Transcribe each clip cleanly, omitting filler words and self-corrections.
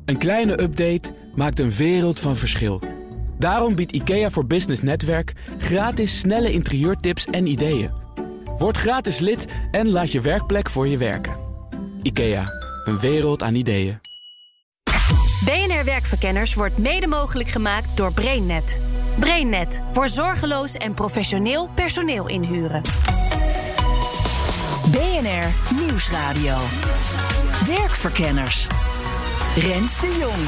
Een kleine update maakt een wereld van verschil. Daarom biedt IKEA voor Business Netwerk gratis snelle interieurtips en ideeën. Word gratis lid en laat je werkplek voor je werken. IKEA, een wereld aan ideeën. BNR Werkverkenners wordt mede mogelijk gemaakt door BrainNet. BrainNet, voor zorgeloos en professioneel personeel inhuren. BNR Nieuwsradio. Werkverkenners. Rens de Jong.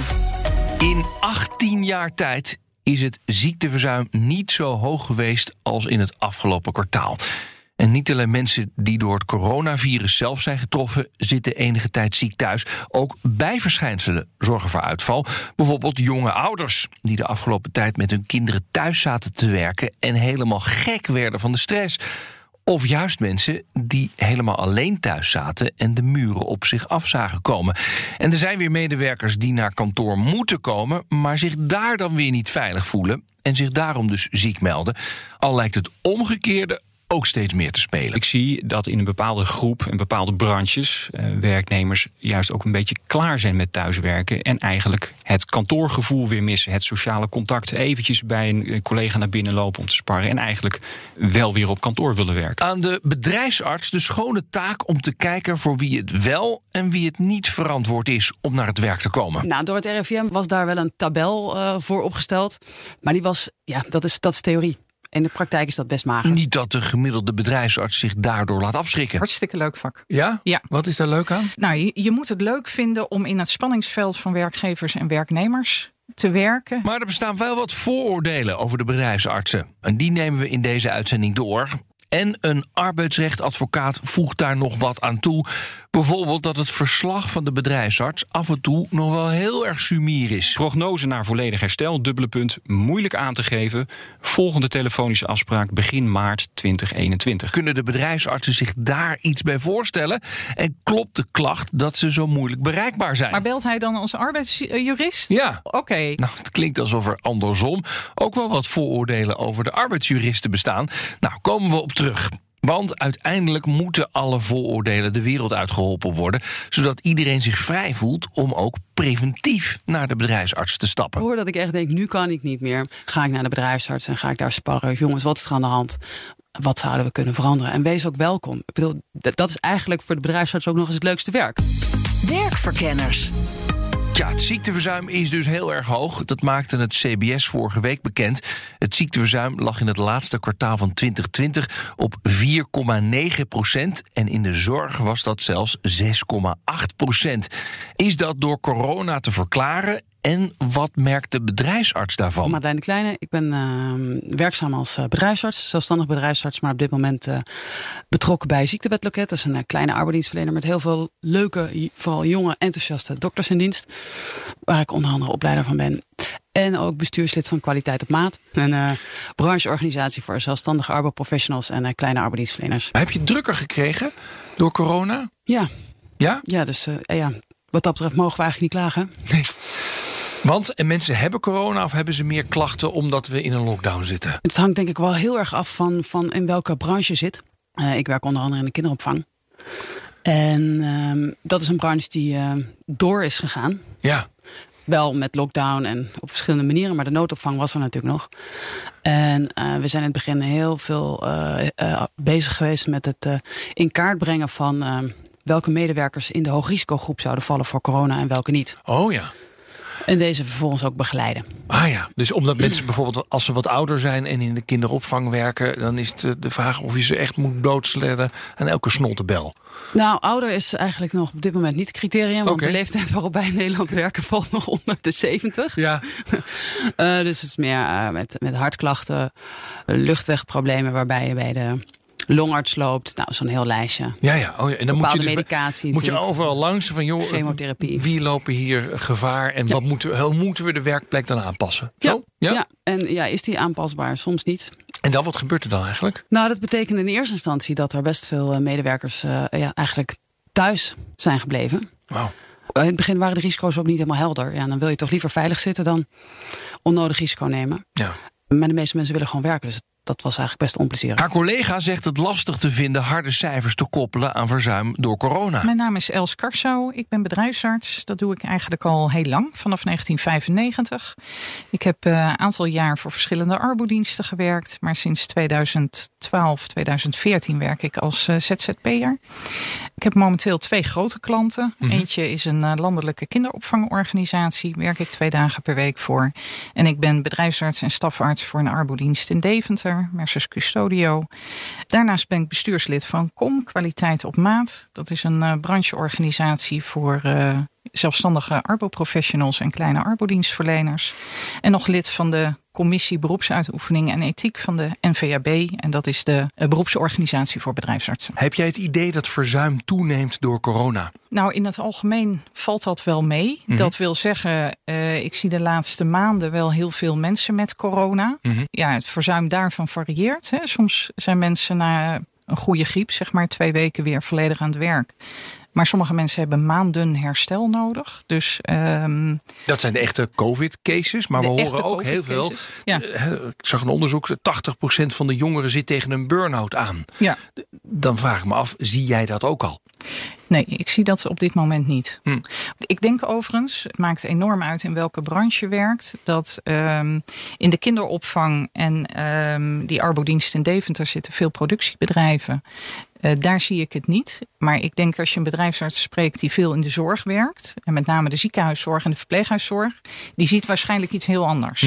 In 18 jaar tijd is het ziekteverzuim niet zo hoog geweest als in het afgelopen kwartaal. En niet alleen mensen die door het coronavirus zelf zijn getroffen zitten enige tijd ziek thuis. Ook bijverschijnselen zorgen voor uitval. Bijvoorbeeld jonge ouders die de afgelopen tijd met hun kinderen thuis zaten te werken en helemaal gek werden van de stress. Of juist mensen die helemaal alleen thuis zaten en de muren op zich af zagen komen. En er zijn weer medewerkers die naar kantoor moeten komen, maar zich daar dan weer niet veilig voelen en zich daarom dus ziek melden. Al lijkt het omgekeerde ook steeds meer te spelen. Ik zie dat in een bepaalde groep en bepaalde branches werknemers juist ook een beetje klaar zijn met thuiswerken en eigenlijk het kantoorgevoel weer missen. Het sociale contact, eventjes bij een collega naar binnen lopen om te sparren en eigenlijk wel weer op kantoor willen werken. Aan de bedrijfsarts de schone taak om te kijken voor wie het wel en wie het niet verantwoord is om naar het werk te komen. Nou, door het RIVM was daar wel een tabel voor opgesteld, maar die was, dat is theorie. In de praktijk is dat best mager. Niet dat de gemiddelde bedrijfsarts zich daardoor laat afschrikken. Hartstikke leuk vak. Ja? Ja. Wat is daar leuk aan? Nou, je moet het leuk vinden om in het spanningsveld van werkgevers en werknemers te werken. Maar er bestaan wel wat vooroordelen over de bedrijfsartsen. En die nemen we in deze uitzending door. En een arbeidsrechtadvocaat voegt daar nog wat aan toe. Bijvoorbeeld dat het verslag van de bedrijfsarts af en toe nog wel heel erg sumier is. Prognose naar volledig herstel, moeilijk aan te geven. Volgende telefonische afspraak begin maart 2021. Kunnen de bedrijfsartsen zich daar iets bij voorstellen? En klopt de klacht dat ze zo moeilijk bereikbaar zijn? Maar belt hij dan als arbeidsjurist? Ja. Oké. Nou, het klinkt alsof er andersom ook wel wat vooroordelen over de arbeidsjuristen bestaan. Nou, komen we op terug. Want uiteindelijk moeten alle vooroordelen de wereld uitgeholpen worden, zodat iedereen zich vrij voelt om ook preventief naar de bedrijfsarts te stappen. Voordat ik echt denk, nu kan ik niet meer, ga ik naar de bedrijfsarts en ga ik daar sparren. Jongens, wat is er aan de hand? Wat zouden we kunnen veranderen? En wees ook welkom. Ik bedoel, dat is eigenlijk voor de bedrijfsarts ook nog eens het leukste werk. Werkverkenners. Ja, het ziekteverzuim is dus heel erg hoog. Dat maakte het CBS vorige week bekend. Het ziekteverzuim lag in het laatste kwartaal van 2020 op 4,9%. En in de zorg was dat zelfs 6,8%. Is dat door corona te verklaren? En wat merkt de bedrijfsarts daarvan? Madeleine de Kleine, ik ben werkzaam als bedrijfsarts, zelfstandig bedrijfsarts, maar op dit moment betrokken bij Ziektewetloket. Dat is een kleine arbeidsdienstverlener met heel veel leuke, vooral jonge, enthousiaste dokters in dienst, waar ik onder andere opleider van ben. En ook bestuurslid van Kwaliteit op Maat, een brancheorganisatie voor zelfstandige arbeidsprofessionals en kleine arbeidsdienstverleners. Heb je het drukker gekregen door corona? Ja. Ja? Ja, dus wat dat betreft mogen we eigenlijk niet klagen. Nee. Want mensen hebben corona of hebben ze meer klachten omdat we in een lockdown zitten? Het hangt denk ik wel heel erg af van in welke branche je zit. Ik werk onder andere in de kinderopvang. En dat is een branche die door is gegaan. Ja. Wel met lockdown en op verschillende manieren, maar de noodopvang was er natuurlijk nog. En we zijn in het begin heel veel bezig geweest met het in kaart brengen van welke medewerkers in de hoogrisicogroep zouden vallen voor corona en welke niet. Oh ja. En deze vervolgens ook begeleiden. Ah ja, dus omdat mensen bijvoorbeeld als ze wat ouder zijn en in de kinderopvang werken, dan is het de vraag of je ze echt moet doodsledden aan elke snottenbel. Nou, ouder is eigenlijk nog op dit moment niet het criterium. Want de leeftijd waarop wij in Nederland werken valt nog onder de 70. Ja. Dus het is meer met hartklachten, luchtwegproblemen waarbij je bij de longarts loopt. Nou, zo'n heel lijstje. Ja. Oh ja. En dan moet je dus medicatie. Moet je overal langs van joh, chemotherapie. Wie lopen hier gevaar en hoe moeten we de werkplek dan aanpassen? Ja. Zo? Ja. En is die aanpasbaar? Soms niet. En dan wat gebeurt er dan eigenlijk? Nou, dat betekent in eerste instantie dat er best veel medewerkers eigenlijk thuis zijn gebleven. Wauw. In het begin waren de risico's ook niet helemaal helder. Ja, dan wil je toch liever veilig zitten dan onnodig risico nemen. Ja. Maar de meeste mensen willen gewoon werken. Dus dat was eigenlijk best onplezierig. Haar collega zegt het lastig te vinden harde cijfers te koppelen aan verzuim door corona. Mijn naam is Els Karsau. Ik ben bedrijfsarts. Dat doe ik eigenlijk al heel lang, vanaf 1995. Ik heb een aantal jaar voor verschillende arbodiensten gewerkt. Maar sinds 2012, 2014 werk ik als ZZP'er. Ik heb momenteel 2 grote klanten. Eentje is een landelijke kinderopvangorganisatie. Werk ik 2 dagen per week voor. En ik ben bedrijfsarts en stafarts voor een arbodienst in Deventer, Mercers Custodio. Daarnaast ben ik bestuurslid van COM, Kwaliteit op Maat. Dat is een brancheorganisatie voor zelfstandige arbo-professionals en kleine arbodienstverleners. En nog lid van de Commissie Beroepsuitoefening en Ethiek van de NVAB. En dat is de beroepsorganisatie voor bedrijfsartsen. Heb jij het idee dat verzuim toeneemt door corona? Nou, in het algemeen valt dat wel mee. Dat wil zeggen, ik zie de laatste maanden wel heel veel mensen met corona. Ja, het verzuim daarvan varieert. Hè. Soms zijn mensen na een goede griep, zeg maar 2 weken weer volledig aan het werk. Maar sommige mensen hebben maanden herstel nodig. Dus, dat zijn de echte COVID-cases. Maar we horen ook heel veel. Ja. Ik zag een onderzoek, 80% van de jongeren zit tegen een burn-out aan. Ja. Dan vraag ik me af, zie jij dat ook al? Nee, ik zie dat op dit moment niet. Ik denk overigens, het maakt enorm uit in welke branche je werkt, dat in de kinderopvang en die arbodienst in Deventer zitten veel productiebedrijven. Daar zie ik het niet. Maar ik denk als je een bedrijfsarts spreekt die veel in de zorg werkt, en met name de ziekenhuiszorg en de verpleeghuiszorg, die ziet waarschijnlijk iets heel anders.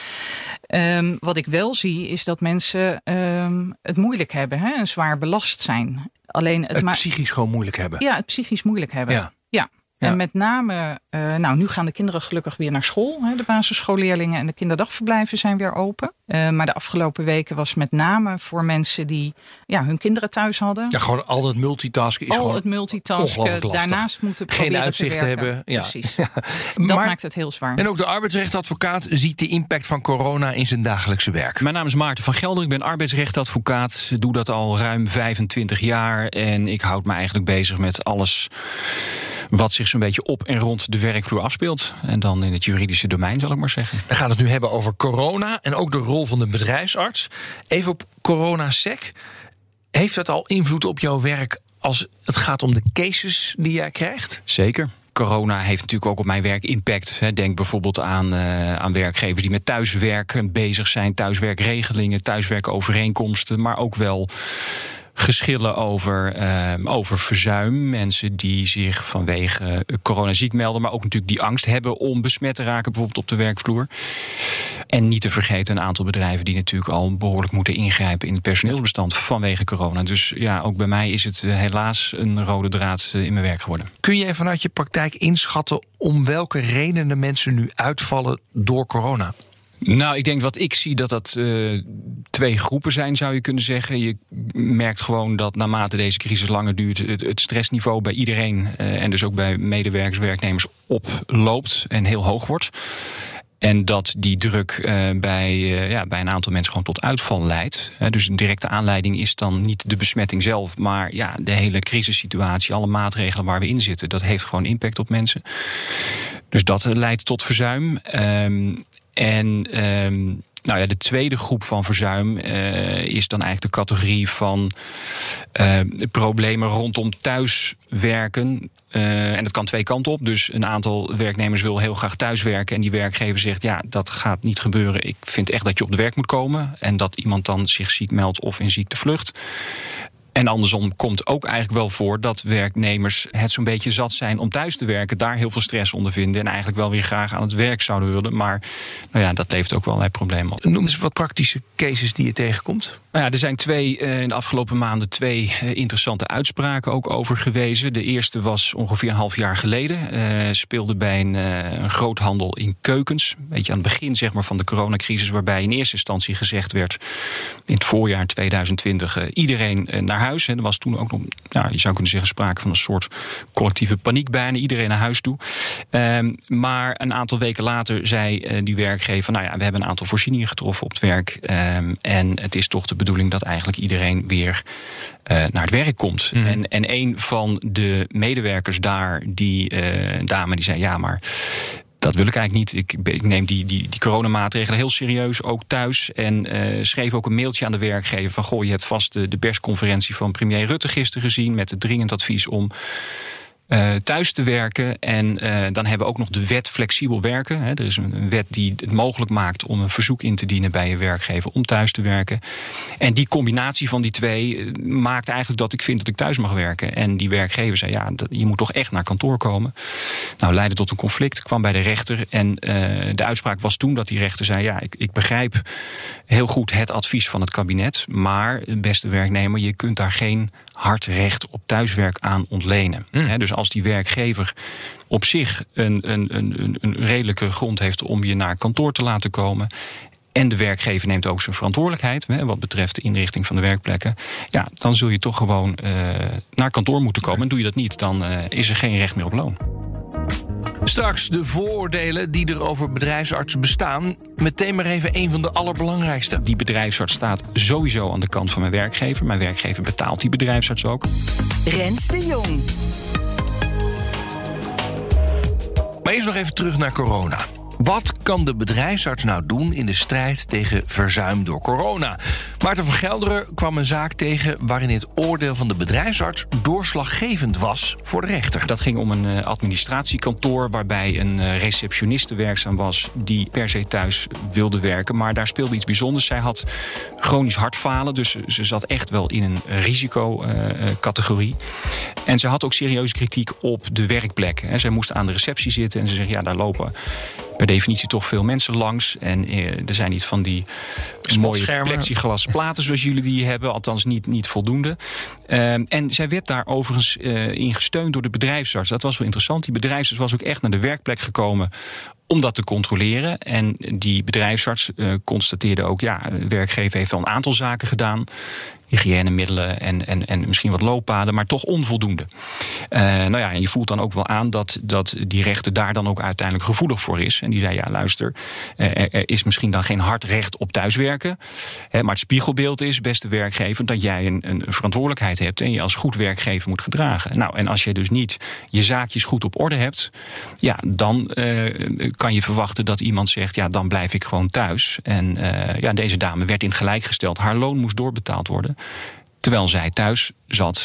Wat ik wel zie is dat mensen het moeilijk hebben, hè, en zwaar belast zijn. Alleen het psychisch gewoon moeilijk hebben. Ja, het psychisch moeilijk hebben. Ja. En met name, nu gaan de kinderen gelukkig weer naar school. Hè, de basisschoolleerlingen en de kinderdagverblijven zijn weer open. Maar de afgelopen weken was met name voor mensen die hun kinderen thuis hadden. Ja, gewoon al het multitasken is gewoon het multitasken. Daarnaast moeten proberen geen uitzicht te hebben. Ja. Precies. Dat maakt het heel zwaar. En ook de arbeidsrechtadvocaat ziet de impact van corona in zijn dagelijkse werk. Mijn naam is Maarten van Gelder. Ik ben arbeidsrechtadvocaat. Doe dat al ruim 25 jaar. En ik houd me eigenlijk bezig met alles wat zich zo'n beetje op en rond de werkvloer afspeelt. En dan in het juridische domein, zal ik maar zeggen. We gaan het nu hebben over corona en ook de rol van de bedrijfsarts. Even op corona-sec. Heeft dat al invloed op jouw werk als het gaat om de cases die jij krijgt? Zeker. Corona heeft natuurlijk ook op mijn werk impact. Denk bijvoorbeeld aan werkgevers die met thuiswerk bezig zijn. Thuiswerkregelingen, thuiswerkovereenkomsten. Maar ook wel geschillen over verzuim. Mensen die zich vanwege corona ziek melden, maar ook natuurlijk die angst hebben om besmet te raken, bijvoorbeeld op de werkvloer. En niet te vergeten een aantal bedrijven die natuurlijk al behoorlijk moeten ingrijpen in het personeelsbestand vanwege corona. Dus ja, ook bij mij is het helaas een rode draad in mijn werk geworden. Kun jij vanuit je praktijk inschatten om welke redenen mensen nu uitvallen door corona? Nou, ik denk wat ik zie dat 2 groepen zijn, zou je kunnen zeggen. Je merkt gewoon dat naarmate deze crisis langer duurt, het stressniveau bij iedereen en dus ook bij medewerkers, werknemers oploopt en heel hoog wordt. En dat die druk bij een aantal mensen gewoon tot uitval leidt. Dus een directe aanleiding is dan niet de besmetting zelf, maar de hele crisissituatie, alle maatregelen waar we in zitten, dat heeft gewoon impact op mensen. Dus dat leidt tot verzuim. De tweede groep van verzuim is dan eigenlijk de categorie van problemen rondom thuiswerken. En dat kan 2 kanten op. Dus een aantal werknemers wil heel graag thuiswerken en die werkgever zegt, dat gaat niet gebeuren. Ik vind echt dat je op de werk moet komen. En dat iemand dan zich ziek meldt of in ziekte vlucht. En andersom komt ook eigenlijk wel voor dat werknemers het zo'n beetje zat zijn om thuis te werken, daar heel veel stress onder vinden en eigenlijk wel weer graag aan het werk zouden willen. Maar dat levert ook wel allerlei problemen op. Noem eens wat praktische cases die je tegenkomt. Er zijn in de afgelopen maanden 2 interessante uitspraken ook over gewezen. De eerste was ongeveer een half jaar geleden. Speelde bij een groothandel in keukens. Een beetje aan het begin van de coronacrisis, waarbij in eerste instantie gezegd werd in het voorjaar 2020 iedereen naar huis. Er was toen ook nog, je zou kunnen zeggen, sprake van een soort collectieve paniek bijna. Iedereen naar huis toe. Maar een aantal weken later zei die werkgever, we hebben een aantal voorzieningen getroffen op het werk. En het is toch de bedoeling dat eigenlijk iedereen weer naar het werk komt. En een van de medewerkers daar, die dame, die zei, maar Dat wil ik eigenlijk niet. Ik neem die coronamaatregelen heel serieus, ook thuis. En schreef ook een mailtje aan de werkgever van... goh, je hebt vast de persconferentie van premier Rutte gisteren gezien... met het dringend advies om thuis te werken. En dan hebben we ook nog de wet flexibel werken. Hè. Er is een wet die het mogelijk maakt om een verzoek in te dienen bij je werkgever om thuis te werken. En die combinatie van die twee maakt eigenlijk dat ik vind dat ik thuis mag werken. En die werkgever zei, je moet toch echt naar kantoor komen. Nou, leidde tot een conflict, kwam bij de rechter. En de uitspraak was toen dat die rechter zei, ik begrijp heel goed het advies van het kabinet. Maar, beste werknemer, je kunt daar geen hard recht op thuiswerk aan ontlenen. Dus als die werkgever op zich een redelijke grond heeft om je naar kantoor te laten komen, en de werkgever neemt ook zijn verantwoordelijkheid wat betreft de inrichting van de werkplekken, dan zul je toch gewoon naar kantoor moeten komen. En doe je dat niet, dan is er geen recht meer op loon. Straks de vooroordelen die er over bedrijfsartsen bestaan. Meteen maar even een van de allerbelangrijkste. Die bedrijfsarts staat sowieso aan de kant van mijn werkgever. Mijn werkgever betaalt die bedrijfsarts ook. Rens de Jong. Maar eerst nog even terug naar corona. Wat kan de bedrijfsarts nou doen in de strijd tegen verzuim door corona? Maarten van Gelderen kwam een zaak tegen waarin het oordeel van de bedrijfsarts doorslaggevend was voor de rechter. Dat ging om een administratiekantoor waarbij een receptioniste werkzaam was die per se thuis wilde werken. Maar daar speelde iets bijzonders. Zij had chronisch hartfalen, dus ze zat echt wel in een risicocategorie. En ze had ook serieuze kritiek op de werkplek. Zij moest aan de receptie zitten en ze zegt, daar lopen per definitie toch veel mensen langs. En er zijn niet van die mooie plexiglas platen zoals jullie die hebben. Althans niet voldoende. En zij werd daar overigens in gesteund door de bedrijfsarts. Dat was wel interessant. Die bedrijfsarts was ook echt naar de werkplek gekomen om dat te controleren. En die bedrijfsarts constateerde ook, de werkgever heeft wel een aantal zaken gedaan. Hygiënemiddelen en misschien wat looppaden, maar toch onvoldoende. En je voelt dan ook wel aan dat die rechter daar dan ook uiteindelijk gevoelig voor is. En die zei, luister, er is misschien dan geen hard recht op thuiswerken. Maar het spiegelbeeld is, beste werkgever, dat jij een verantwoordelijkheid hebt en je als goed werkgever moet gedragen. Nou, en als je dus niet je zaakjes goed op orde hebt, dan kan je verwachten dat iemand zegt, dan blijf ik gewoon thuis. En deze dame werd in het gelijk gesteld. Haar loon moest doorbetaald worden. Terwijl zij thuis zat.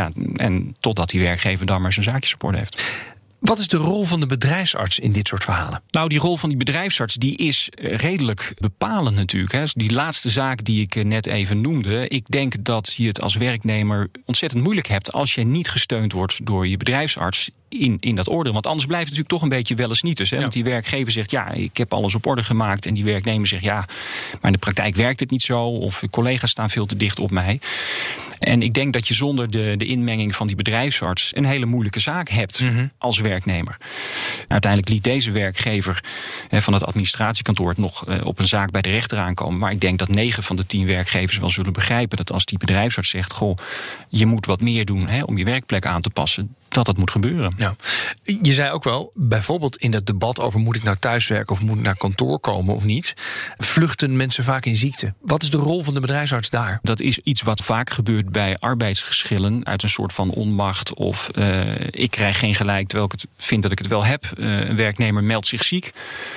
En totdat die werkgever dan maar zijn zaakjes op orde heeft. Wat is de rol van de bedrijfsarts in dit soort verhalen? Nou, die rol van die bedrijfsarts die is redelijk bepalend natuurlijk. Hè. Die laatste zaak die ik net even noemde. Ik denk dat je het als werknemer ontzettend moeilijk hebt als je niet gesteund wordt door je bedrijfsarts in dat oordeel. Want anders blijft het natuurlijk toch een beetje wellesnieters. Want die werkgever zegt, ik heb alles op orde gemaakt. En die werknemer zegt, maar in de praktijk werkt het niet zo. Of collega's staan veel te dicht op mij. En ik denk dat je zonder de inmenging van die bedrijfsarts een hele moeilijke zaak hebt als werknemer. Uiteindelijk liet deze werkgever van het administratiekantoor het nog op een zaak bij de rechter aankomen. Maar ik denk dat 9 van de 10 werkgevers wel zullen begrijpen dat als die bedrijfsarts zegt, je moet wat meer doen om je werkplek aan te passen, dat moet gebeuren. Ja. Je zei ook wel, bijvoorbeeld in het debat over moet ik nou thuiswerken of moet ik naar kantoor komen of niet, vluchten mensen vaak in ziekte. Wat is de rol van de bedrijfsarts daar? Dat is iets wat vaak gebeurt bij arbeidsgeschillen uit een soort van onmacht of ik krijg geen gelijk terwijl ik het vind dat ik het wel heb. Een werknemer meldt zich ziek.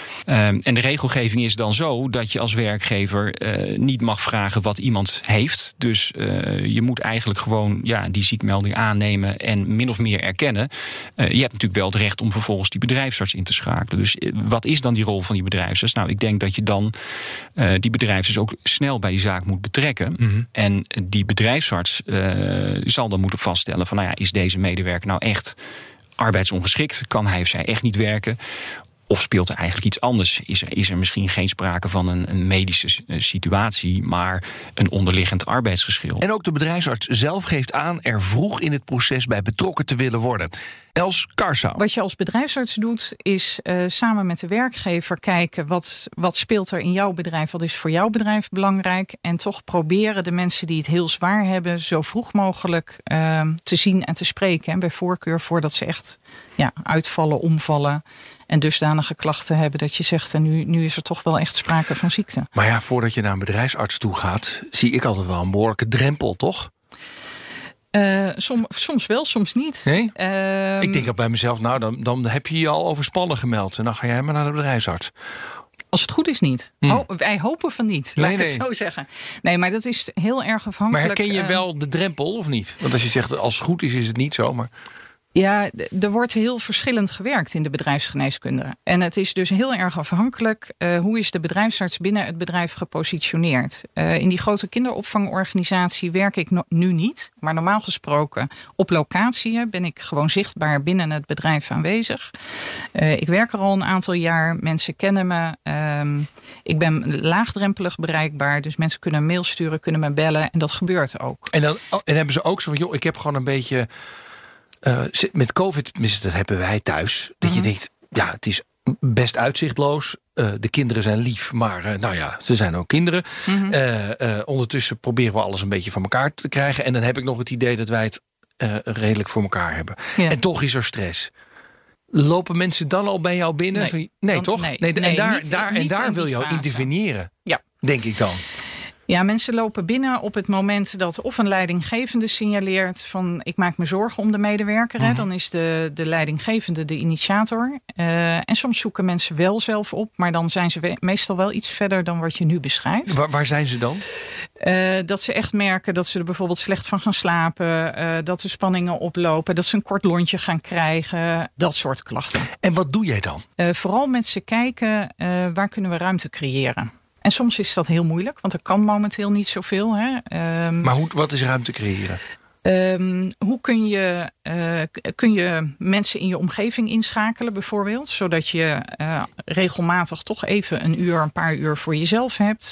En de regelgeving is dan zo dat je als werkgever niet mag vragen wat iemand heeft. Dus je moet eigenlijk gewoon die ziekmelding aannemen en min of meer erkennen. Je hebt natuurlijk wel het recht om vervolgens die bedrijfsarts in te schakelen. Dus wat is dan die rol van die bedrijfsarts? Nou, ik denk dat je dan die bedrijfsarts ook snel bij die zaak moet betrekken. En die bedrijfsarts zal dan moeten vaststellen van is deze medewerker nou echt arbeidsongeschikt? Kan hij of zij echt niet werken? Of speelt er eigenlijk iets anders? Is er misschien geen sprake van een medische situatie, maar een onderliggend arbeidsgeschil? En ook de bedrijfsarts zelf geeft aan er vroeg in het proces bij betrokken te willen worden. Els Karsau. Wat je als bedrijfsarts doet, is samen met de werkgever kijken wat speelt er in jouw bedrijf, wat is voor jouw bedrijf belangrijk. En toch proberen de mensen die het heel zwaar hebben, zo vroeg mogelijk te zien en te spreken. En bij voorkeur voordat ze echt uitvallen, omvallen en dusdanige klachten hebben dat je zegt, en nu is er toch wel echt sprake van ziekte. Maar voordat je naar een bedrijfsarts toe gaat, zie ik altijd wel een behoorlijke drempel, toch? Soms wel, soms niet. Nee? Ik denk al bij mezelf, dan heb je je al overspannen gemeld. En dan ga jij maar naar de bedrijfsarts. Als het goed is niet. Wij hopen van niet, laat ik het zo zeggen. Nee, maar dat is heel erg afhankelijk. Maar herken je wel de drempel of niet? Want als je zegt, als het goed is het niet zo. Maar... Ja, er wordt heel verschillend gewerkt in de bedrijfsgeneeskunde. En het is dus heel erg afhankelijk hoe is de bedrijfsarts binnen het bedrijf gepositioneerd. In die grote kinderopvangorganisatie werk ik nu niet. Maar normaal gesproken op locatie ben ik gewoon zichtbaar binnen het bedrijf aanwezig. Ik werk er al een aantal jaar. Mensen kennen me. Ik ben laagdrempelig bereikbaar. Dus mensen kunnen een mail sturen, kunnen me bellen. En dat gebeurt ook. En hebben ze ook zo van, joh, ik heb gewoon een beetje... met COVID, dat hebben wij thuis. Dat je denkt, ja, het is best uitzichtloos. De kinderen zijn lief, maar ze zijn ook kinderen. Ondertussen proberen we alles een beetje van elkaar te krijgen. En dan heb ik nog het idee dat wij het redelijk voor elkaar hebben. Ja. En toch is er stress. Lopen mensen dan al bij jou binnen? Nee, toch? Nee, en daar wil je al interveneren. Ja. Denk ik dan. Ja, mensen lopen binnen op het moment dat of een leidinggevende signaleert van ik maak me zorgen om de medewerker. Hè, dan is de leidinggevende de initiator. En soms zoeken mensen wel zelf op, maar dan zijn ze meestal wel iets verder dan wat je nu beschrijft. Waar zijn ze dan? Dat ze echt merken dat ze er bijvoorbeeld slecht van gaan slapen. Dat de spanningen oplopen. Dat ze een kort lontje gaan krijgen. Dat soort klachten. En wat doe jij dan? Vooral met ze kijken waar kunnen we ruimte creëren. En soms is dat heel moeilijk, want er kan momenteel niet zoveel. Hè. Maar wat is ruimte creëren? Hoe kun je mensen in je omgeving inschakelen bijvoorbeeld? Zodat je regelmatig toch even een paar uur voor jezelf hebt.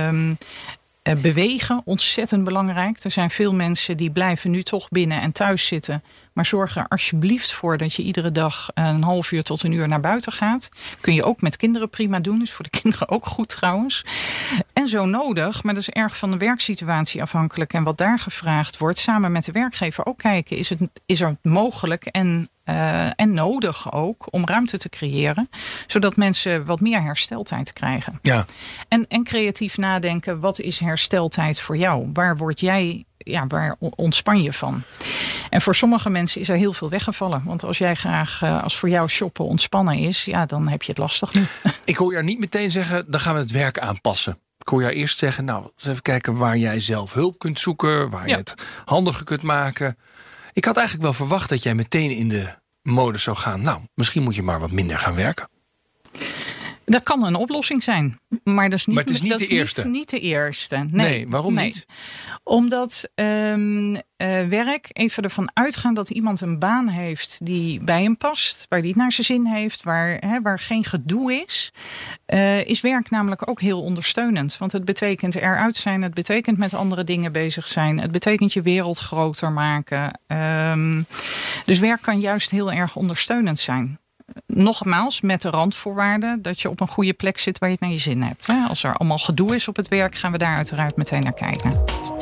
Bewegen, ontzettend belangrijk. Er zijn veel mensen die blijven nu toch binnen en thuis zitten. Maar zorg er alsjeblieft voor dat je iedere dag een half uur tot een uur naar buiten gaat. Kun je ook met kinderen prima doen. Dus voor de kinderen ook goed trouwens. En zo nodig, maar dat is erg van de werksituatie afhankelijk. En wat daar gevraagd wordt, samen met de werkgever ook kijken. Is er mogelijk en nodig ook om ruimte te creëren. Zodat mensen wat meer hersteltijd krijgen. Ja. En creatief nadenken, wat is hersteltijd voor jou? Waar ontspan je van? En voor sommige mensen is er heel veel weggevallen. Want als jij graag, als voor jou shoppen ontspannen is, ja, dan heb je het lastig nu. Ik hoor jou niet meteen zeggen, dan gaan we het werk aanpassen. Ik hoor jou eerst zeggen, nou, eens even kijken waar jij zelf hulp kunt zoeken. Waar je het handiger kunt maken. Ik had eigenlijk wel verwacht dat jij meteen in de modus zou gaan. Nou, misschien moet je maar wat minder gaan werken. Dat kan een oplossing zijn. Maar dat is niet, maar het is niet de eerste. Niet de eerste. Nee, waarom niet? Omdat werk, even ervan uitgaan dat iemand een baan heeft die bij hem past. Waar die het naar zijn zin heeft. Waar geen gedoe is werk namelijk ook heel ondersteunend. Want het betekent eruit zijn. Het betekent met andere dingen bezig zijn. Het betekent je wereld groter maken. Dus werk kan juist heel erg ondersteunend zijn. Nogmaals, met de randvoorwaarden dat je op een goede plek zit waar je het naar je zin hebt. Als er allemaal gedoe is op het werk, gaan we daar uiteraard meteen naar kijken.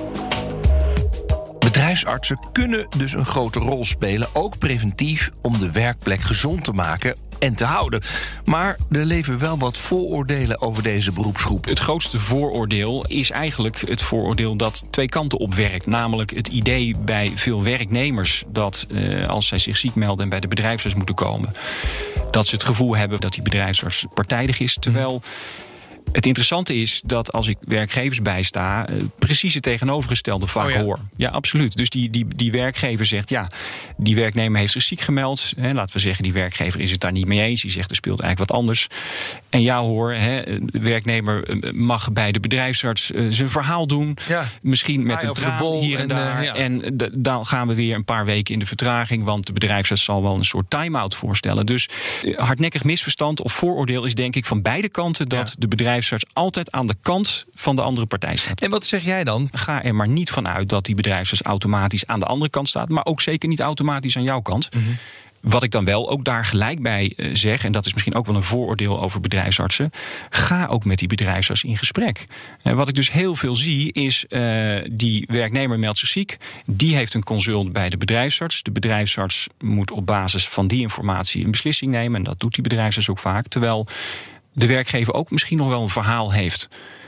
Bedrijfsartsen kunnen dus een grote rol spelen, ook preventief, om de werkplek gezond te maken en te houden. Maar er leven wel wat vooroordelen over deze beroepsgroep. Het grootste vooroordeel is eigenlijk het vooroordeel dat twee kanten op werkt. Namelijk het idee bij veel werknemers dat als zij zich ziek melden en bij de bedrijfsarts moeten komen, dat ze het gevoel hebben dat die bedrijfsarts partijdig is. Terwijl het interessante is dat als ik werkgevers bijsta, precies het tegenovergestelde vaak hoor. Ja, absoluut. Dus die werkgever zegt, ja, die werknemer heeft zich ziek gemeld. Laten we zeggen, die werkgever is het daar niet mee eens. Die zegt, er speelt eigenlijk wat anders. En ja hoor, de werknemer mag bij de bedrijfsarts zijn verhaal doen. Ja. Misschien met een traan hier en daar. En dan gaan we weer een paar weken in de vertraging, want de bedrijfsarts zal wel een soort time-out voorstellen. Dus hardnekkig misverstand of vooroordeel is denk ik van beide kanten dat de bedrijfsarts altijd aan de kant van de andere partij staat. En wat zeg jij dan? Ga er maar niet van uit dat die bedrijfsarts automatisch aan de andere kant staat, maar ook zeker niet automatisch aan jouw kant. Mm-hmm. Wat ik dan wel ook daar gelijk bij zeg, en dat is misschien ook wel een vooroordeel over bedrijfsartsen, ga ook met die bedrijfsarts in gesprek. Wat ik dus heel veel zie is, die werknemer meldt zich ziek, die heeft een consult bij de bedrijfsarts. De bedrijfsarts moet op basis van die informatie een beslissing nemen, en dat doet die bedrijfsarts ook vaak, terwijl de werkgever ook misschien nog wel een verhaal heeft.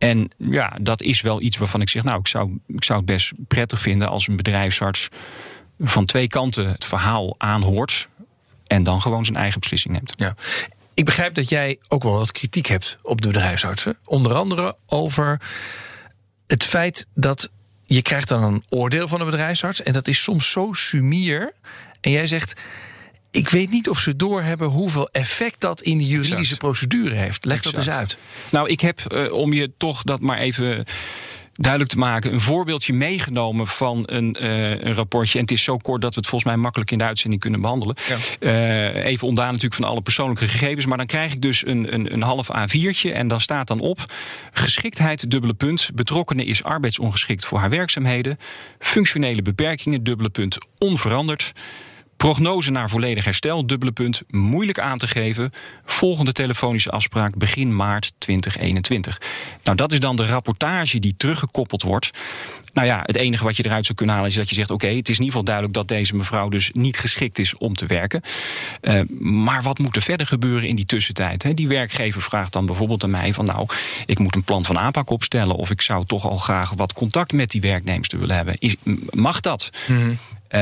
En ja, dat is wel iets waarvan ik zeg, nou, ik zou het best prettig vinden als een bedrijfsarts van twee kanten het verhaal aanhoort en dan gewoon zijn eigen beslissing neemt. Ja. Ik begrijp dat jij ook wel wat kritiek hebt op de bedrijfsartsen. Onder andere over het feit dat je krijgt dan een oordeel van de bedrijfsarts en dat is soms zo sumier. En jij zegt, ik weet niet of ze doorhebben hoeveel effect dat in de juridische procedure heeft. Leg dat eens uit. Nou, ik heb, om je toch dat maar even duidelijk te maken, een voorbeeldje meegenomen van een rapportje. En het is zo kort dat we het volgens mij makkelijk in de uitzending kunnen behandelen. Ja. Even ontdaan natuurlijk van alle persoonlijke gegevens. Maar dan krijg ik dus een half A4'tje. En dan staat dan op: geschiktheid, dubbele punt. Betrokkenen is arbeidsongeschikt voor haar werkzaamheden. Functionele beperkingen, dubbele punt, onveranderd. Prognose naar volledig herstel, dubbele punt, moeilijk aan te geven. Volgende telefonische afspraak begin maart 2021. Nou, dat is dan de rapportage die teruggekoppeld wordt. Nou ja, het enige wat je eruit zou kunnen halen is dat je zegt, oké, het is in ieder geval duidelijk dat deze mevrouw dus niet geschikt is om te werken. Maar wat moet er verder gebeuren in die tussentijd? Hè? Die werkgever vraagt dan bijvoorbeeld aan mij van, nou, ik moet een plan van aanpak opstellen, of ik zou toch al graag wat contact met die werknemers te willen hebben. Mag dat? Mm-hmm.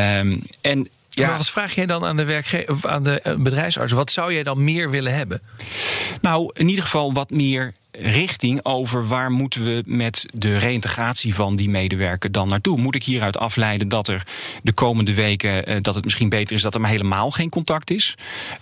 Ja. Maar wat vraag jij dan aan de bedrijfsarts? Wat zou jij dan meer willen hebben? Nou, in ieder geval wat meer richting over waar moeten we met de reïntegratie van die medewerker dan naartoe. Moet ik hieruit afleiden dat er de komende weken dat het misschien beter is dat er maar helemaal geen contact is?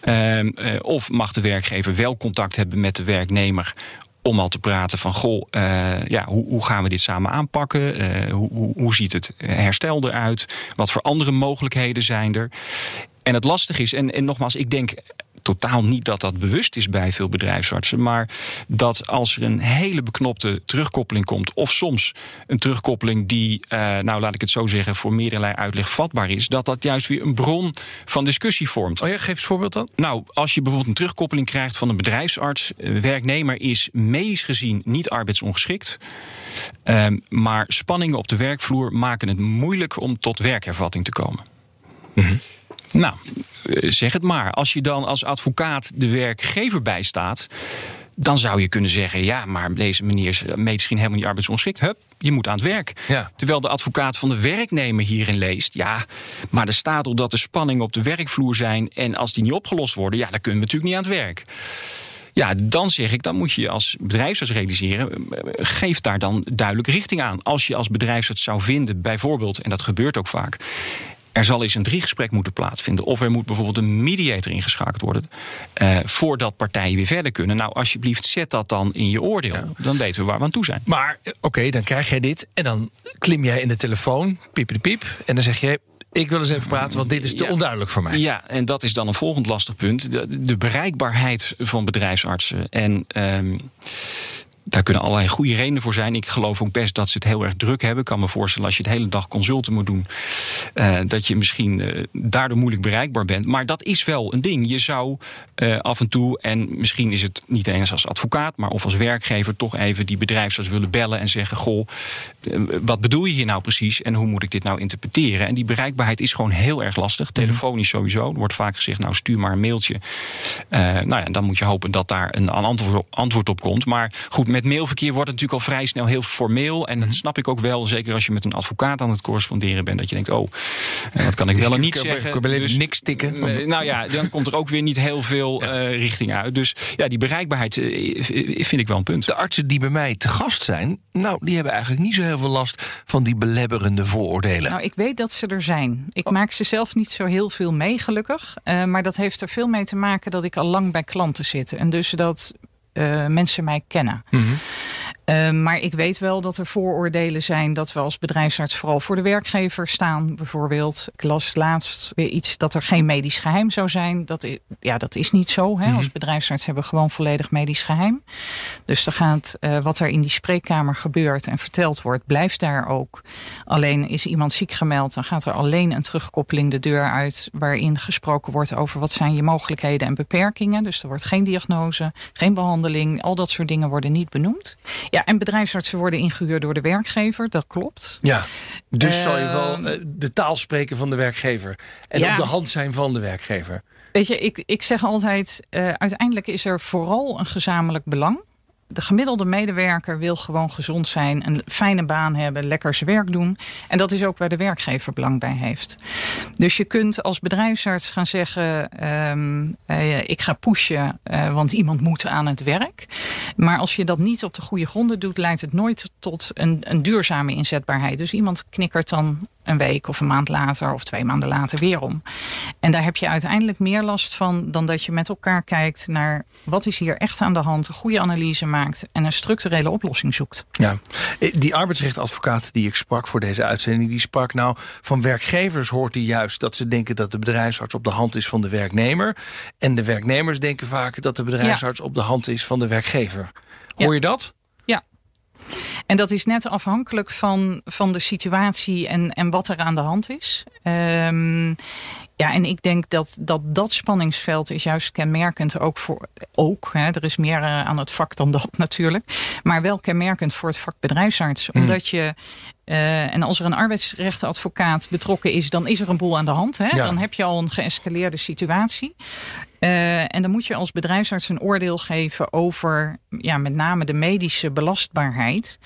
Of mag de werkgever wel contact hebben met de werknemer om al te praten van, hoe gaan we dit samen aanpakken? Hoe ziet het herstel eruit? Wat voor andere mogelijkheden zijn er? En het lastige is, en nogmaals, ik denk totaal niet dat dat bewust is bij veel bedrijfsartsen, maar dat als er een hele beknopte terugkoppeling komt, of soms een terugkoppeling die, laat ik het zo zeggen, voor meerderlei uitleg vatbaar is, dat juist weer een bron van discussie vormt. Oh ja, geef eens een voorbeeld dan. Nou, als je bijvoorbeeld een terugkoppeling krijgt van een bedrijfsarts, werknemer is medisch gezien niet arbeidsongeschikt, maar spanningen op de werkvloer maken het moeilijk om tot werkhervatting te komen. Mm-hmm. Nou, zeg het maar. Als je dan als advocaat de werkgever bijstaat, dan zou je kunnen zeggen, ja, maar deze meneer is medisch gezien helemaal niet arbeidsongeschikt. Hup, je moet aan het werk. Ja. Terwijl de advocaat van de werknemer hierin leest, ja, maar er staat al dat er spanningen op de werkvloer zijn en als die niet opgelost worden, ja, dan kunnen we natuurlijk niet aan het werk. Ja, dan zeg ik, dan moet je als bedrijfsarts realiseren, geef daar dan duidelijk richting aan. Als je als bedrijfsarts zou vinden, bijvoorbeeld, en dat gebeurt ook vaak, er zal eens een 3-gesprek moeten plaatsvinden. Of er moet bijvoorbeeld een mediator ingeschakeld worden, voordat partijen weer verder kunnen. Nou, alsjeblieft, zet dat dan in je oordeel. Ja. Dan weten we waar we aan toe zijn. Maar oké, dan krijg jij dit en dan klim jij in de telefoon, piep, en dan zeg je, ik wil eens even praten, want dit is te onduidelijk voor mij. Ja, en dat is dan een volgend lastig punt. De bereikbaarheid van bedrijfsartsen. En daar kunnen allerlei goede redenen voor zijn. Ik geloof ook best dat ze het heel erg druk hebben. Ik kan me voorstellen, als je de hele dag consulten moet doen, dat je misschien daardoor moeilijk bereikbaar bent. Maar dat is wel een ding. Je zou af en toe, en misschien is het niet eens als advocaat, maar of als werkgever, toch even die bedrijfsarts willen bellen en zeggen, goh, wat bedoel je hier nou precies en hoe moet ik dit nou interpreteren? En die bereikbaarheid is gewoon heel erg lastig. Telefonisch sowieso. Er wordt vaak gezegd, nou, stuur maar een mailtje. Dan moet je hopen dat daar een antwoord op komt. Maar goed, met mailverkeer wordt het natuurlijk al vrij snel heel formeel. En dat snap ik ook wel. Zeker als je met een advocaat aan het corresponderen bent. Dat je denkt, wat kan ik wel en niet zeggen. Ik wil even niks tikken. Dan komt er ook weer niet heel veel richting uit. Dus ja, die bereikbaarheid vind ik wel een punt. De artsen die bij mij te gast zijn, nou, die hebben eigenlijk niet zo heel veel last van die belebberende vooroordelen. Nou, ik weet dat ze er zijn. Ik maak ze zelf niet zo heel veel mee, gelukkig. Maar dat heeft er veel mee te maken dat ik al lang bij klanten zit. En dus dat mensen mij kennen. Mm-hmm. Maar ik weet wel dat er vooroordelen zijn dat we als bedrijfsarts vooral voor de werkgever staan. Bijvoorbeeld, ik las laatst weer iets dat er geen medisch geheim zou zijn. Dat is niet zo. Hè? Mm-hmm. Als bedrijfsarts hebben we gewoon volledig medisch geheim. Dus er gaat wat er in die spreekkamer gebeurt en verteld wordt, blijft daar ook. Alleen is iemand ziek gemeld, dan gaat er alleen een terugkoppeling de deur uit waarin gesproken wordt over wat zijn je mogelijkheden en beperkingen. Dus er wordt geen diagnose, geen behandeling. Al dat soort dingen worden niet benoemd. Ja, en bedrijfsartsen worden ingehuurd door de werkgever, dat klopt. Ja, dus zal je wel de taal spreken van de werkgever. En op de hand zijn van de werkgever. Weet je, ik zeg altijd, uiteindelijk is er vooral een gezamenlijk belang. De gemiddelde medewerker wil gewoon gezond zijn, een fijne baan hebben, lekker zijn werk doen. En dat is ook waar de werkgever belang bij heeft. Dus je kunt als bedrijfsarts gaan zeggen, ik ga pushen, want iemand moet aan het werk. Maar als je dat niet op de goede gronden doet, leidt het nooit tot een duurzame inzetbaarheid. Dus iemand knikkert dan een week of een maand later of 2 maanden later weer om. En daar heb je uiteindelijk meer last van dan dat je met elkaar kijkt naar wat is hier echt aan de hand, een goede analyse maakt en een structurele oplossing zoekt. Ja, die arbeidsrechtadvocaat die ik sprak voor deze uitzending, die sprak nou van werkgevers hoort hij juist dat ze denken dat de bedrijfsarts op de hand is van de werknemer. En de werknemers denken vaak dat de bedrijfsarts op de hand is van de werkgever. Hoor je dat? Ja. En dat is net afhankelijk van de situatie en wat er aan de hand is. En ik denk dat spanningsveld is juist kenmerkend ook. Er is meer aan het vak dan dat natuurlijk. Maar wel kenmerkend voor het vak bedrijfsarts. Omdat je, en als er een arbeidsrechtenadvocaat betrokken is, dan is er een boel aan de hand. Hè? Ja. Dan heb je al een geëscaleerde situatie. En dan moet je als bedrijfsarts een oordeel geven over met name de medische belastbaarheid.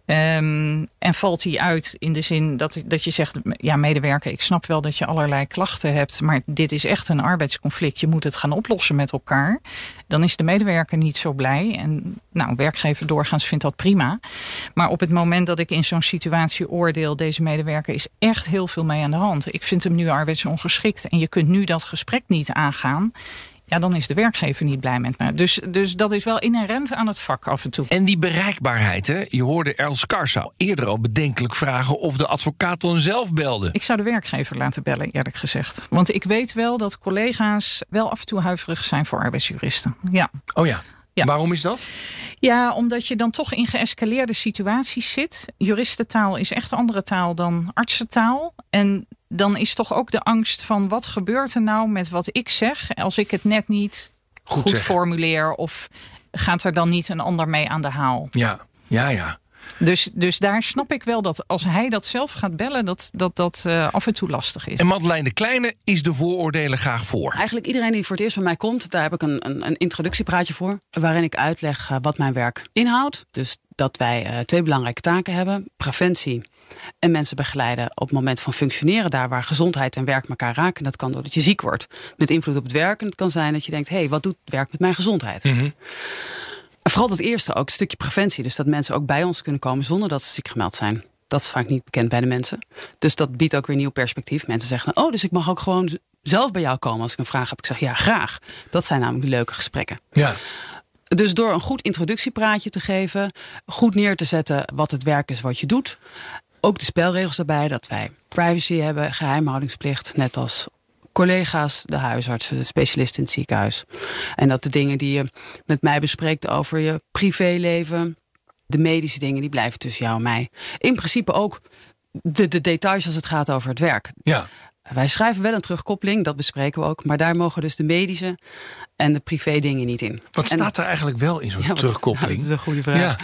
En valt die uit in de zin dat je zegt, medewerker, ik snap wel dat je allerlei klachten hebt, maar dit is echt een arbeidsconflict. Je moet het gaan oplossen met elkaar. Dan is de medewerker niet zo blij. En werkgever doorgaans vindt dat prima. Maar op het moment dat ik in zo'n situatie oordeel, deze medewerker is echt heel veel mee aan de hand. Ik vind hem nu arbeidsongeschikt en je kunt nu dat gesprek niet aangaan. Ja, dan is de werkgever niet blij met me. Dus dat is wel inherent aan het vak af en toe. En die bereikbaarheid, hè? Je hoorde Els Karsa eerder al bedenkelijk vragen of de advocaat dan zelf belde. Ik zou de werkgever laten bellen, eerlijk gezegd. Want ik weet wel dat collega's wel af en toe huiverig zijn voor arbeidsjuristen. Ja. Oh ja. Ja. Waarom is dat? Ja, omdat je dan toch in geëscaleerde situaties zit. Juristentaal is echt een andere taal dan artsentaal. En dan is toch ook de angst van wat gebeurt er nou met wat ik zeg als ik het net niet goed formuleer of gaat er dan niet een ander mee aan de haal? Ja. Dus daar snap ik wel dat als hij dat zelf gaat bellen, dat af en toe lastig is. En Madeleine de Kleine is de vooroordelen graag voor. Eigenlijk iedereen die voor het eerst bij mij komt, daar heb ik een introductiepraatje voor. Waarin ik uitleg wat mijn werk inhoudt. Dus dat wij 2 belangrijke taken hebben. Preventie en mensen begeleiden op het moment van functioneren. Daar waar gezondheid en werk elkaar raken. Dat kan doordat je ziek wordt met invloed op het werk. En het kan zijn dat je denkt, wat doet het werk met mijn gezondheid? Mm-hmm. Vooral het eerste ook, een stukje preventie. Dus dat mensen ook bij ons kunnen komen zonder dat ze ziek gemeld zijn. Dat is vaak niet bekend bij de mensen. Dus dat biedt ook weer nieuw perspectief. Mensen zeggen, dus ik mag ook gewoon zelf bij jou komen als ik een vraag heb. Ik zeg, ja, graag. Dat zijn namelijk die leuke gesprekken. Ja. Dus door een goed introductiepraatje te geven, goed neer te zetten wat het werk is wat je doet. Ook de spelregels daarbij, dat wij privacy hebben, geheimhoudingsplicht, net als collega's, de huisartsen, de specialisten in het ziekenhuis. En dat de dingen die je met mij bespreekt over je privéleven, de medische dingen, die blijven tussen jou en mij. In principe ook de details als het gaat over het werk. Ja. Wij schrijven wel een terugkoppeling, dat bespreken we ook. Maar daar mogen dus de medische en de privé dingen niet in. Wat staat er eigenlijk wel in zo'n terugkoppeling? Dat is een goede vraag.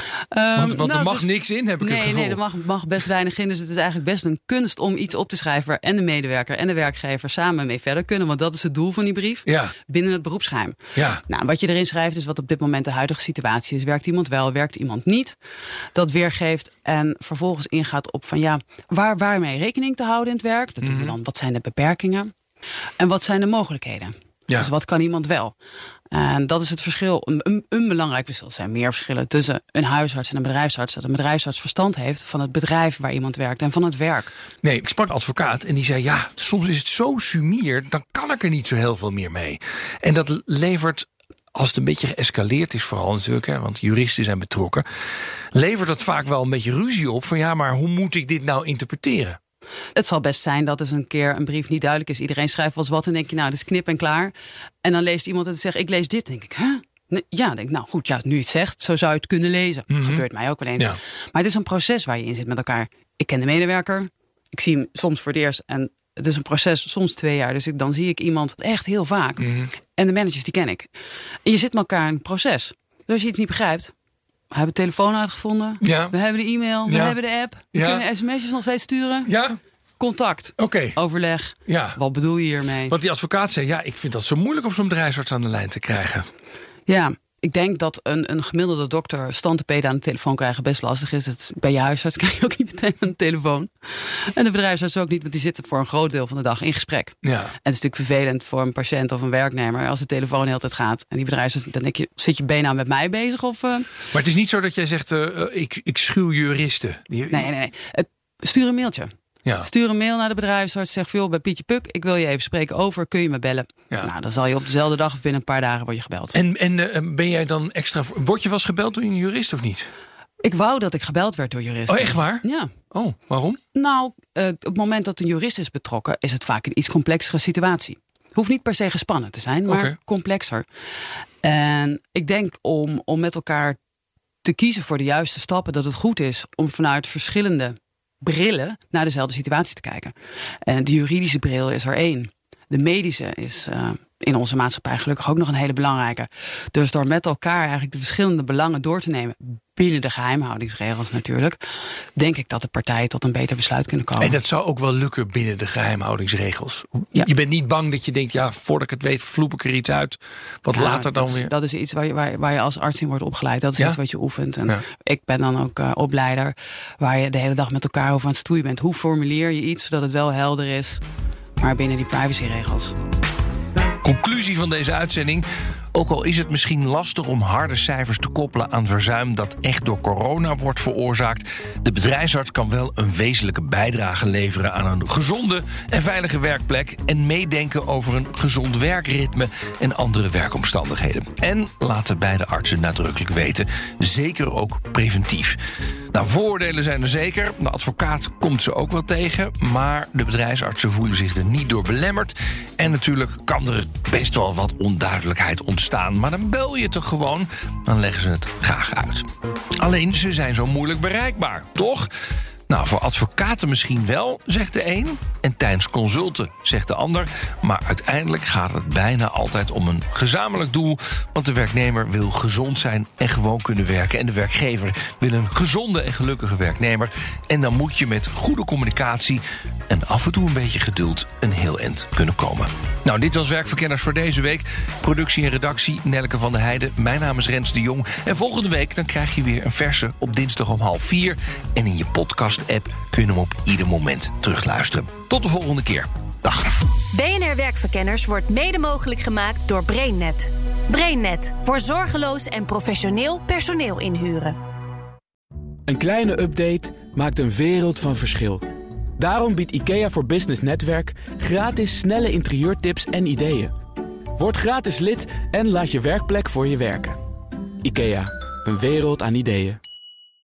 Ja. Want er mag niks in, heb ik het gevoel. Nee, er mag best weinig in. Dus het is eigenlijk best een kunst om iets op te schrijven waar en de medewerker en de werkgever samen mee verder kunnen. Want dat is het doel van die brief. Ja. Binnen het beroepsgeheim. Ja. Wat je erin schrijft is wat op dit moment de huidige situatie is. Werkt iemand wel, werkt iemand niet? Dat weergeeft en vervolgens ingaat op van waarmee rekening te houden in het werk. Dat doen we dan. Wat zijn de beperkingen? En wat zijn de mogelijkheden? Ja. Dus wat kan iemand wel? En dat is het verschil. Een belangrijk verschil. Er zijn meer verschillen tussen een huisarts en een bedrijfsarts. Dat een bedrijfsarts verstand heeft van het bedrijf waar iemand werkt en van het werk. Nee, ik sprak een advocaat en die zei, soms is het zo sumier, dan kan ik er niet zo heel veel meer mee. En dat levert, als het een beetje geëscaleerd is vooral natuurlijk, want juristen zijn betrokken, levert dat vaak wel een beetje ruzie op van maar hoe moet ik dit nou interpreteren? Het zal best zijn dat eens een keer een brief niet duidelijk is. Iedereen schrijft wel eens wat en denk je, dat is knip en klaar. En dan leest iemand het en zegt, ik lees dit. Denk ik, Nee, denk ik, nu je het zegt, zo zou je het kunnen lezen. Dat gebeurt mij ook wel eens. Ja. Maar het is een proces waar je in zit met elkaar. Ik ken de medewerker, ik zie hem soms voor het eerst en het is een proces, soms 2 jaar. Dus dan zie ik iemand echt heel vaak. En de managers, die ken ik. En je zit met elkaar in een proces. Dus als je iets niet begrijpt, we hebben de telefoon uitgevonden. Ja. We hebben de e-mail. We hebben de app. We kunnen sms'jes nog steeds sturen. Ja. Contact. Overleg. Ja. Wat bedoel je hiermee? Want die advocaat zei, ik vind dat zo moeilijk om zo'n bedrijfsarts aan de lijn te krijgen. Ja. Ik denk dat een gemiddelde dokter standtepeden aan de telefoon krijgen best lastig is. Bij je huisarts krijg je ook niet meteen een telefoon. En de bedrijfsarts ook niet, want die zitten voor een groot deel van de dag in gesprek. Ja. En het is natuurlijk vervelend voor een patiënt of een werknemer als de telefoon de hele tijd gaat. En die bedrijfsarts, dan denk je, zit je bijna met mij bezig? Of, Maar het is niet zo dat jij zegt, ik schuw juristen. Nee. Stuur een mailtje. Ja. Stuur een mail naar de bedrijfsarts. Zeg veel bij Pietje Puk. Ik wil je even spreken over. Kun je me bellen? Ja. Nou, dan zal je op dezelfde dag of binnen een paar dagen word je gebeld. En ben jij dan extra... Word je wel eens gebeld door een jurist of niet? Ik wou dat ik gebeld werd door juristen. Oh, echt waar? Ja. Oh, waarom? Nou, op het moment dat een jurist is betrokken, is het vaak een iets complexere situatie. Hoeft niet per se gespannen te zijn, maar complexer. En ik denk om met elkaar te kiezen voor de juiste stappen, dat het goed is om vanuit verschillende brillen naar dezelfde situatie te kijken. En de juridische bril is er één. De medische is in onze maatschappij gelukkig ook nog een hele belangrijke. Dus door met elkaar eigenlijk de verschillende belangen door te nemen, binnen de geheimhoudingsregels natuurlijk, denk ik dat de partijen tot een beter besluit kunnen komen. En dat zou ook wel lukken binnen de geheimhoudingsregels. Ja. Je bent niet bang dat je denkt, voordat ik het weet, vloep ik er iets uit. Wat later dan weer. Dat is iets waar je als arts in wordt opgeleid. Dat is iets wat je oefent. En ik ben dan ook opleider, waar je de hele dag met elkaar over aan het stoeien bent. Hoe formuleer je iets zodat het wel helder is, maar binnen die privacyregels. Conclusie van deze uitzending. Ook al is het misschien lastig om harde cijfers te koppelen aan verzuim dat echt door corona wordt veroorzaakt, de bedrijfsarts kan wel een wezenlijke bijdrage leveren aan een gezonde en veilige werkplek en meedenken over een gezond werkritme en andere werkomstandigheden. En laten beide artsen nadrukkelijk weten, zeker ook preventief. Nou, voordelen zijn er zeker. De advocaat komt ze ook wel tegen, maar de bedrijfsartsen voelen zich er niet door belemmerd. En natuurlijk kan er best wel wat onduidelijkheid ontstaan, maar dan bel je toch gewoon, dan leggen ze het graag uit. Alleen, ze zijn zo moeilijk bereikbaar, toch? Nou, voor advocaten misschien wel, zegt de een. En tijdens consulten, zegt de ander. Maar uiteindelijk gaat het bijna altijd om een gezamenlijk doel. Want de werknemer wil gezond zijn en gewoon kunnen werken. En de werkgever wil een gezonde en gelukkige werknemer. En dan moet je met goede communicatie en af en toe een beetje geduld een heel eind kunnen komen. Nou, dit was Werkverkenners voor deze week. Productie en redactie Nelke van der Heijden. Mijn naam is Rens de Jong. En volgende week dan krijg je weer een verse op dinsdag om 3:30. En in je podcast-app kun je hem op ieder moment terugluisteren. Tot de volgende keer. Dag. BNR Werkverkenners wordt mede mogelijk gemaakt door BrainNet. BrainNet, voor zorgeloos en professioneel personeel inhuren. Een kleine update maakt een wereld van verschil. Daarom biedt IKEA voor Business Netwerk gratis snelle interieurtips en ideeën. Word gratis lid en laat je werkplek voor je werken. IKEA, een wereld aan ideeën.